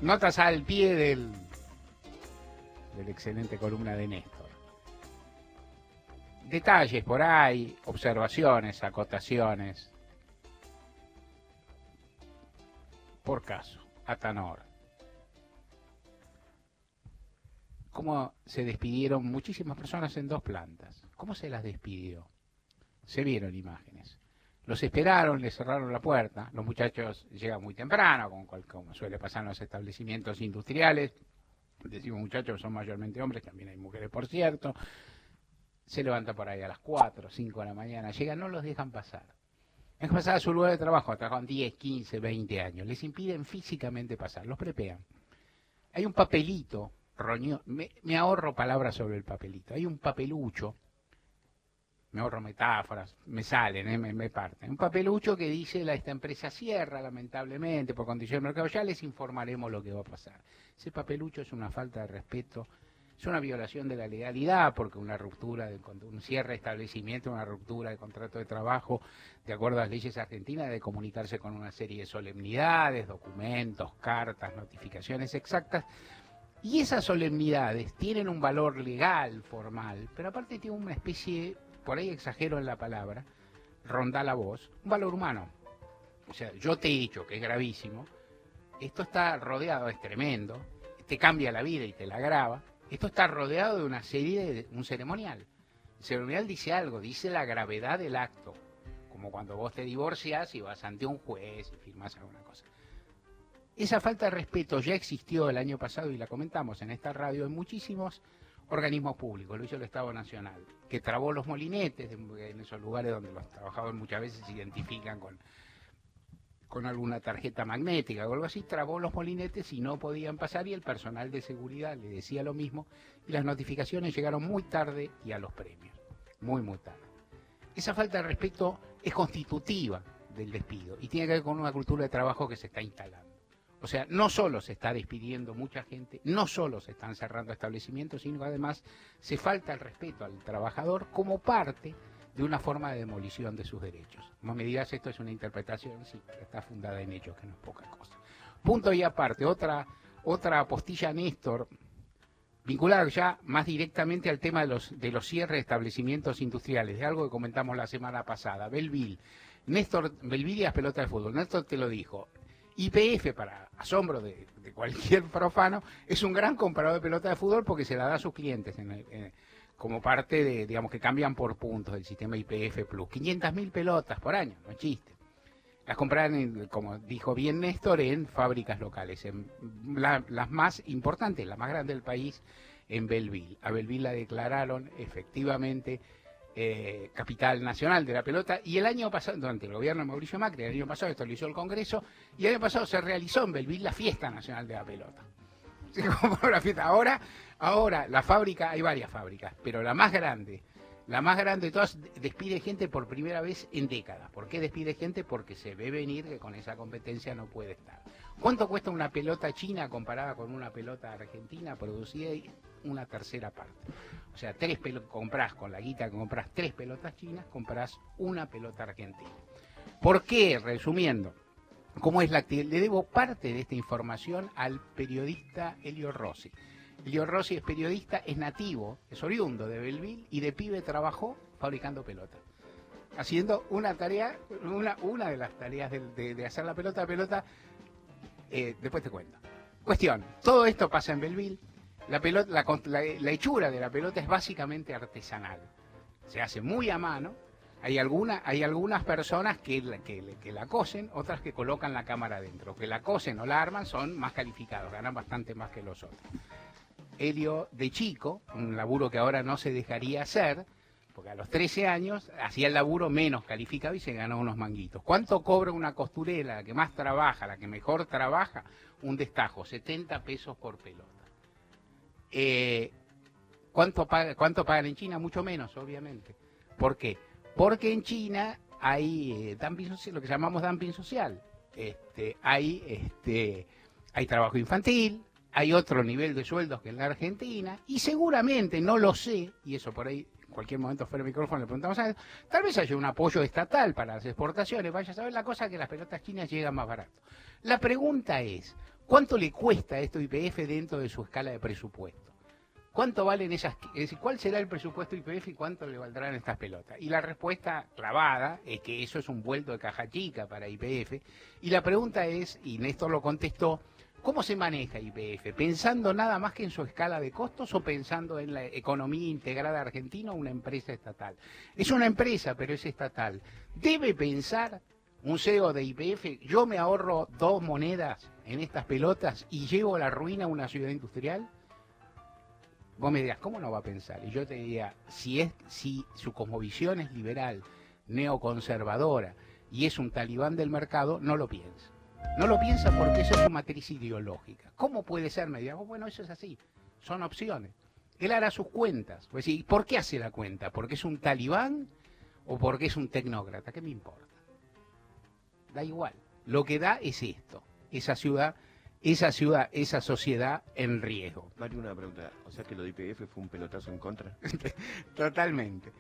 Notas al pie del excelente columna de Néstor. Detalles por ahí, observaciones, acotaciones. Por caso, Atanor. ¿Cómo se despidieron muchísimas personas en 2 plantas? ¿Cómo se las despidió? Se vieron imágenes. Los esperaron, les cerraron la puerta. Los muchachos llegan muy temprano, como suele pasar en los establecimientos industriales. Decimos muchachos, son mayormente hombres, también hay mujeres, por cierto. Se levantan por ahí a las 4, 5 de la mañana. Llegan, no los dejan pasar. Dejan pasar a su lugar de trabajo, trabajan 10, 15, 20 años. Les impiden físicamente pasar, los prepean. Hay un papelito, me ahorro palabras sobre el papelito. Hay un papelucho, me ahorro metáforas, me salen, me parten. Un papelucho que dice, esta empresa cierra, lamentablemente, por condición de mercado, ya les informaremos lo que va a pasar. Ese papelucho es una falta de respeto, es una violación de la legalidad, porque una ruptura, un cierre de establecimiento, una ruptura de contrato de trabajo, de acuerdo a las leyes argentinas, debe comunicarse con una serie de solemnidades, documentos, cartas, notificaciones exactas. Y esas solemnidades tienen un valor legal, formal, pero aparte tienen una especie, por ahí exagero en la palabra, ronda la voz, un valor humano. O sea, yo te he dicho que es gravísimo, esto está rodeado, es tremendo, te cambia la vida y te la agrava, esto está rodeado de una serie de un ceremonial. El ceremonial dice algo, dice la gravedad del acto, como cuando vos te divorciás y vas ante un juez y firmás alguna cosa. Esa falta de respeto ya existió el año pasado y la comentamos en esta radio en muchísimos organismos públicos, lo hizo el Estado Nacional, que trabó los molinetes en esos lugares donde los trabajadores muchas veces se identifican con alguna tarjeta magnética o algo así, trabó los molinetes y no podían pasar y el personal de seguridad le decía lo mismo y las notificaciones llegaron muy tarde y a los premios, muy tarde. Esa falta de respeto es constitutiva del despido y tiene que ver con una cultura de trabajo que se está instalando. O sea, no solo se está despidiendo mucha gente, no solo se están cerrando establecimientos, sino que además se falta el respeto al trabajador como parte de una forma de demolición de sus derechos. Como me dirás, esto es una interpretación, sí, pero está fundada en hechos, que no es poca cosa. Punto y aparte, otra apostilla, Néstor, vinculada ya más directamente al tema de los cierres de establecimientos industriales, de algo que comentamos la semana pasada. Belleville, Néstor, Belleville y las pelotas de fútbol, Néstor te lo dijo. YPF, para asombro de cualquier profano, es un gran comprador de pelota de fútbol porque se la da a sus clientes como parte de, digamos, que cambian por puntos del sistema YPF Plus. 500.000 pelotas por año, no es chiste. Las compraron, como dijo bien Néstor, en fábricas locales, las más importantes, la más grande del país, en Belleville. A Belleville la declararon efectivamente capital nacional de la pelota, y el año pasado, durante el gobierno de Mauricio Macri, el año pasado esto lo hizo el Congreso, y el año pasado se realizó en Belleville la fiesta nacional de la pelota. La fiesta. Ahora la fábrica, hay varias fábricas, pero la más grande de todas despide gente por primera vez en décadas. ¿Por qué despide gente? Porque se ve venir que con esa competencia no puede estar. ¿Cuánto cuesta una pelota china comparada con una pelota argentina producida? Una tercera parte. O sea, comprás con la guita que comprás 3 pelotas chinas, comprás una pelota argentina. ¿Por qué? Resumiendo, ¿cómo es la actividad? Le debo parte de esta información al periodista Elio Rossi. Elio Rossi es periodista, es nativo, es oriundo de Belleville y de pibe trabajó fabricando pelotas. Haciendo una tarea, una de las tareas de hacer la pelota, después te cuento. Cuestión, todo esto pasa en Belleville. La hechura de la pelota es básicamente artesanal. Se hace muy a mano. Hay algunas personas que la cosen, otras que colocan la cámara adentro. Que la cosen o la arman son más calificados, ganan bastante más que los otros. Elio, de chico, un laburo que ahora no se dejaría hacer, porque a los 13 años hacía el laburo menos calificado y se ganó unos manguitos. ¿Cuánto cobra una costurera, la que más trabaja, la que mejor trabaja? Un destajo, 70 pesos por pelota. ¿Cuánto pagan en China? Mucho menos, obviamente. ¿Por qué? Porque en China hay dumping social, lo que llamamos dumping social. Hay trabajo infantil, hay otro nivel de sueldos que en la Argentina, y seguramente, no lo sé, y eso por ahí, en cualquier momento fuera el micrófono le preguntamos a él, tal vez haya un apoyo estatal para las exportaciones, vaya a saber la cosa que las pelotas chinas llegan más barato. La pregunta es, ¿Cuánto le cuesta esto a YPF dentro de su escala de presupuesto? ¿Cuánto valen esas? Es decir, ¿cuál será el presupuesto YPF y cuánto le valdrán estas pelotas? Y la respuesta clavada es que eso es un vuelto de caja chica para YPF. Y la pregunta es, y Néstor lo contestó, ¿cómo se maneja YPF? ¿Pensando nada más que en su escala de costos o pensando en la economía integrada argentina o una empresa estatal? Es una empresa, pero es estatal. ¿Debe pensar un CEO de YPF, yo me ahorro 2 monedas en estas pelotas y llevo a la ruina a una ciudad industrial? Vos me dirás, ¿cómo no va a pensar? Y yo te diría, si su cosmovisión es liberal, neoconservadora y es un talibán del mercado, no lo piensa. No lo piensa porque esa es su matriz ideológica. ¿Cómo puede ser? Me dirás, bueno, eso es así. Son opciones. Él hará sus cuentas. Pues sí, ¿por qué hace la cuenta? ¿Porque es un talibán o porque es un tecnócrata? ¿Qué me importa? Da igual. Lo que da es esto. Esa sociedad en riesgo. Mario, una pregunta. O sea que lo de YPF fue un pelotazo en contra. Totalmente.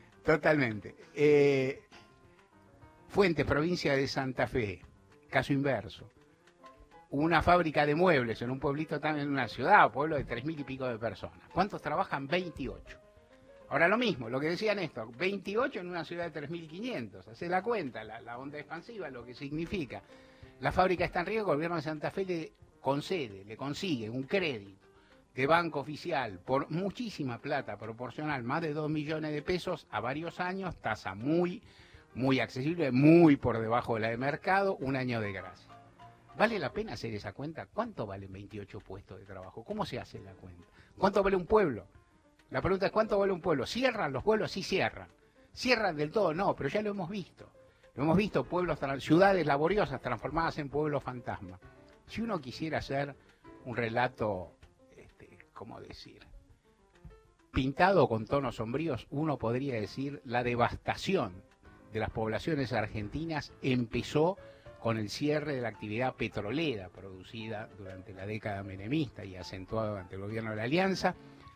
Fuente, provincia de Santa Fe. Caso inverso. Una fábrica de muebles en un pueblito, también en una ciudad, pueblo de 3.000 y pico de personas. ¿Cuántos trabajan? 28. Ahora lo mismo, lo que decía Néstor, 28 en una ciudad de 3.500. Hace la cuenta, la onda expansiva, lo que significa. La fábrica está en riesgo, el gobierno de Santa Fe le consigue un crédito de banco oficial por muchísima plata proporcional, más de 2 millones de pesos a varios años, tasa muy accesible, muy por debajo de la de mercado, un año de gracia. ¿Vale la pena hacer esa cuenta? ¿Cuánto valen 28 puestos de trabajo? ¿Cómo se hace la cuenta? ¿Cuánto vale un pueblo? La pregunta es, ¿cuánto vale un pueblo? ¿Cierran los pueblos? Sí cierran. ¿Cierran del todo? No, pero ya lo hemos visto. Lo hemos visto, ciudades laboriosas transformadas en pueblos fantasma. Si uno quisiera hacer un relato, ¿cómo decir? Pintado con tonos sombríos, uno podría decir la devastación de las poblaciones argentinas empezó con el cierre de la actividad petrolera producida durante la década menemista y acentuada durante el gobierno de la Alianza,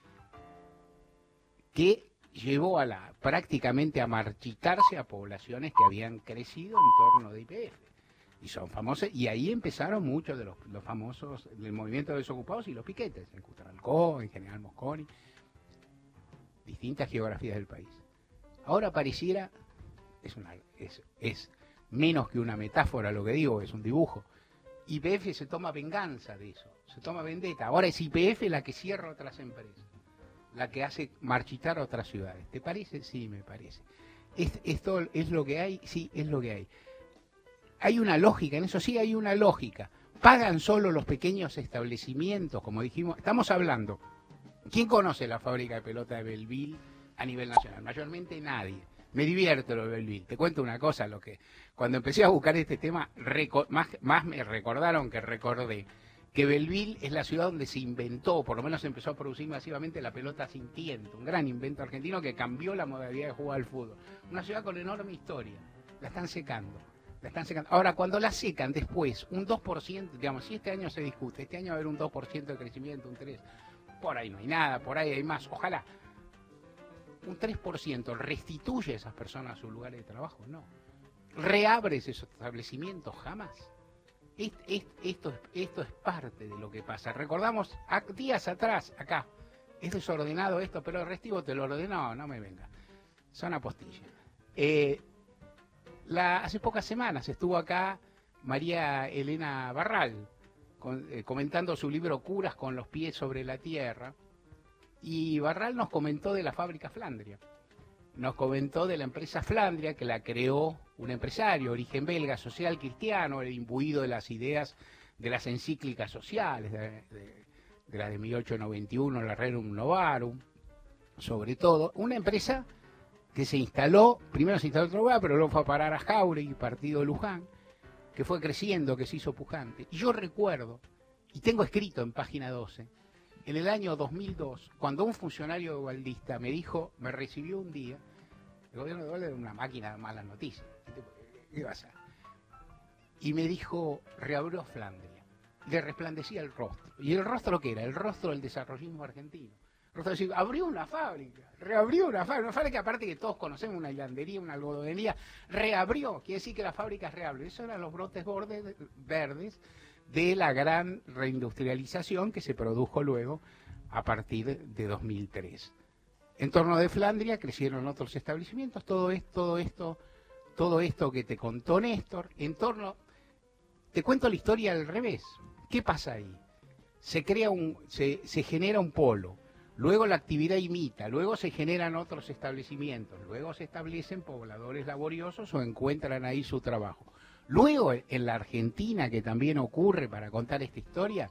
que llevó prácticamente a marchitarse a poblaciones que habían crecido en torno de YPF. Y son famosas, y ahí empezaron muchos de los famosos del movimiento de desocupados y los piquetes, en Cutralcó, en General Mosconi, distintas geografías del país. Ahora pareciera, es menos que una metáfora lo que digo, es un dibujo. YPF se toma venganza de eso, se toma vendetta. Ahora es YPF la que cierra otras empresas, la que hace marchitar a otras ciudades. ¿Te parece? Sí, me parece. ¿Esto es lo que hay? Sí, es lo que hay. Hay una lógica, en eso sí hay una lógica. Pagan solo los pequeños establecimientos, como dijimos. Estamos hablando. ¿Quién conoce la fábrica de pelota de Belleville a nivel nacional? Mayormente nadie. Me divierte lo de Belleville. Te cuento una cosa, cuando empecé a buscar este tema, más me recordaron que recordé que Belleville es la ciudad donde se inventó, por lo menos se empezó a producir masivamente la pelota sin tiento, un gran invento argentino que cambió la modalidad de jugar al fútbol. Una ciudad con enorme historia. La están secando. Ahora, cuando la secan después, un 2%, digamos, si este año se discute, este año va a haber un 2% de crecimiento, un 3%, por ahí no hay nada, por ahí hay más, ojalá. Un 3% restituye a esas personas a sus lugares de trabajo, no. Reabre esos establecimientos, jamás. Esto es parte de lo que pasa. Recordamos días atrás, acá, es desordenado esto, pero el restivo te lo ordenó, no me venga. Son apostillas. Hace pocas semanas estuvo acá María Elena Barral comentando su libro Curas con los pies sobre la tierra, y Barral nos comentó de la fábrica Flandria, nos comentó de la empresa Flandria, que la creó un empresario, origen belga, social cristiano, imbuido de las ideas de las encíclicas sociales, de las de 1891, la Rerum Novarum, sobre todo, una empresa que primero se instaló en otro lugar, pero luego fue a parar a Jáuregui, partido de Luján, que fue creciendo, que se hizo pujante. Y yo recuerdo, y tengo escrito en página 12, en el año 2002, cuando un funcionario gualdista me recibió un día, el gobierno de Dualde era una máquina de malas noticias, ¿qué va a hacer? Y me dijo, reabrió Flandria, le resplandecía el rostro. ¿Y el rostro qué era? El rostro del desarrollismo argentino. Abrió una fábrica, reabrió una fábrica aparte que todos conocemos, una hilandería, una algodonería, reabrió, quiere decir que la fábrica reabrió. Eso eran los brotes verdes de la gran reindustrialización que se produjo luego a partir de 2003. En torno de Flandria crecieron otros establecimientos, todo esto que te contó Néstor, te cuento la historia al revés. ¿Qué pasa ahí? Se genera un polo, luego la actividad imita, luego se generan otros establecimientos, luego se establecen pobladores laboriosos o encuentran ahí su trabajo. Luego, en la Argentina, que también ocurre para contar esta historia,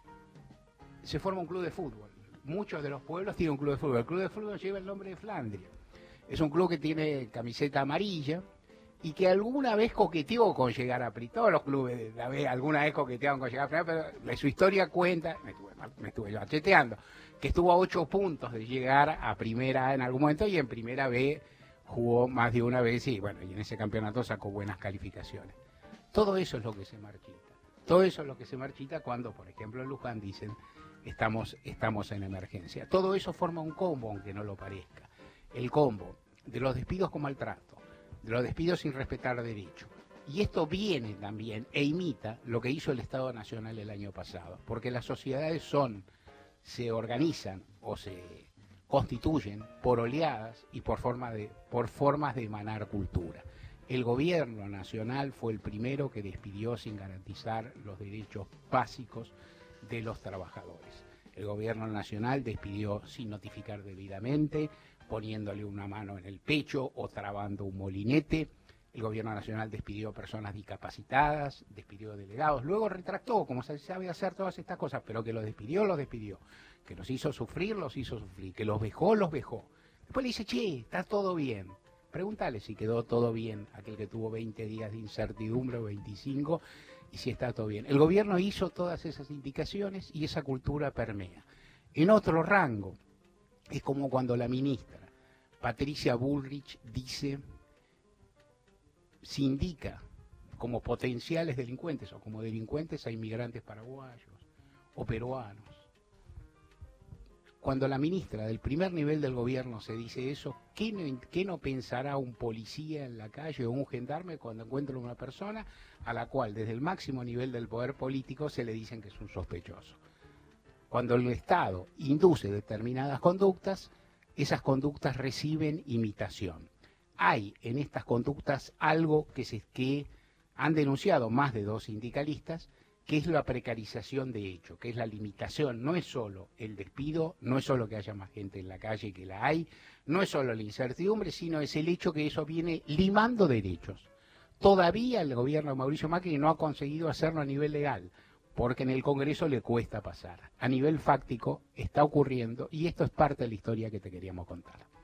se forma un club de fútbol. Muchos de los pueblos tienen un club de fútbol. El club de fútbol lleva el nombre de Flandria. Es un club que tiene camiseta amarilla y que alguna vez coqueteó con llegar a primera. Todos los clubes alguna vez coquetearon con llegar a primera, pero su historia cuenta, me estuve yo acheteando, que estuvo a 8 puntos de llegar a primera en algún momento y en primera B jugó más de una vez y bueno, y en ese campeonato sacó buenas calificaciones. Todo eso es lo que se marchita. Todo eso es lo que se marchita cuando, por ejemplo, en Luján dicen estamos en emergencia. Todo eso forma un combo, aunque no lo parezca. El combo de los despidos con maltrato, de los despidos sin respetar derechos. Y esto viene también e imita lo que hizo el Estado Nacional el año pasado, porque las sociedades se organizan o se constituyen por oleadas y por formas de emanar cultura. El gobierno nacional fue el primero que despidió sin garantizar los derechos básicos de los trabajadores. El gobierno nacional despidió sin notificar debidamente, poniéndole una mano en el pecho o trabando un molinete. El gobierno nacional despidió personas discapacitadas, despidió delegados, luego retractó, como se sabe hacer todas estas cosas, pero que los despidió, que los hizo sufrir, que los vejó. Después le dice, che, está todo bien. Pregúntale si quedó todo bien, aquel que tuvo 20 días de incertidumbre o 25, y si está todo bien. El gobierno hizo todas esas indicaciones y esa cultura permea. En otro rango, es como cuando la ministra Patricia Bullrich se indica como potenciales delincuentes o como delincuentes a inmigrantes paraguayos o peruanos. Cuando la ministra del primer nivel del gobierno se dice eso, ¿qué no pensará un policía en la calle o un gendarme cuando encuentra una persona a la cual desde el máximo nivel del poder político se le dicen que es un sospechoso? Cuando el Estado induce determinadas conductas, esas conductas reciben imitación. Hay en estas conductas algo que han denunciado más de 2 sindicalistas, que es la precarización de hecho, que es la limitación. No es solo el despido, no es solo que haya más gente en la calle que la hay, no es solo la incertidumbre, sino es el hecho que eso viene limando derechos. Todavía el gobierno de Mauricio Macri no ha conseguido hacerlo a nivel legal, porque en el Congreso le cuesta pasar. A nivel fáctico está ocurriendo y esto es parte de la historia que te queríamos contar.